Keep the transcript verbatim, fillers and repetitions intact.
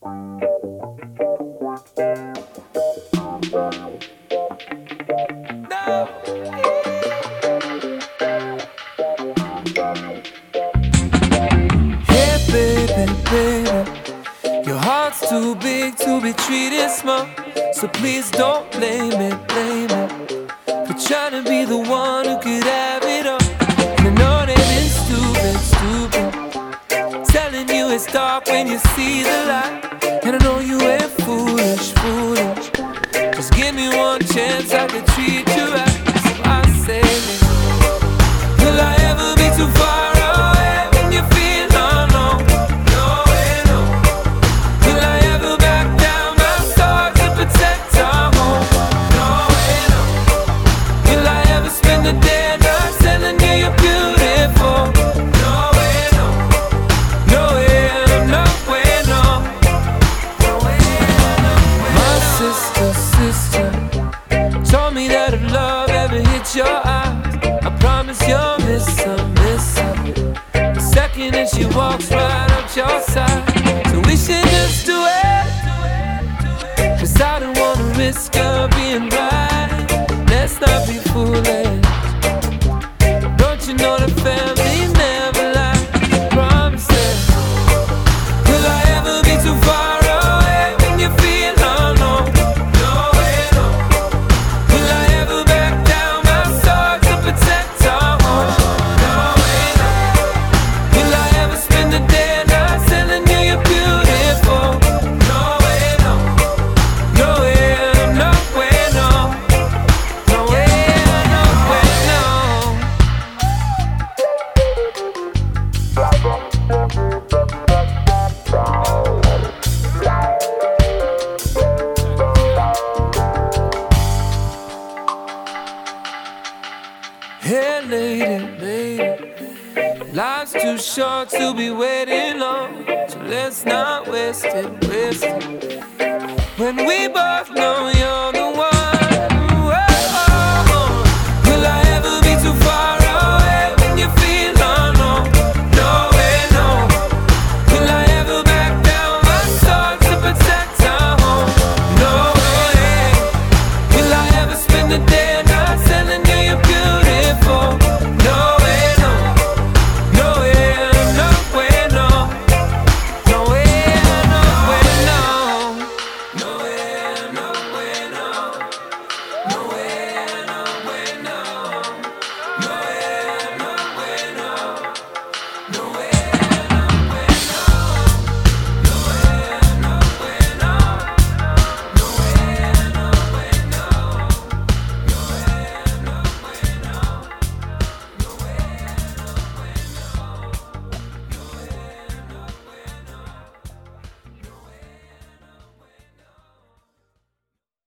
Too big to be treated small, so please don't blame it, blame it for trying to be the one who could have it all. And I know that it's stupid, stupid, telling you it's dark when you see the light. And I know you ain't foolish, foolish, just give me one chance, I could treat you right. So I say, will I ever be too far away when you feel alone? Your eyes, I promise you'll miss her, miss her the second that she walks right up your side. So we should just do it, cause I don't wanna risk her being right. Let's not be foolish. Don't you know the family never lies? Promise it. Will I ever be too far away when you feel alone? Hey lady, lady, life's too short to be waiting long, so let's not waste it, waste it. When we both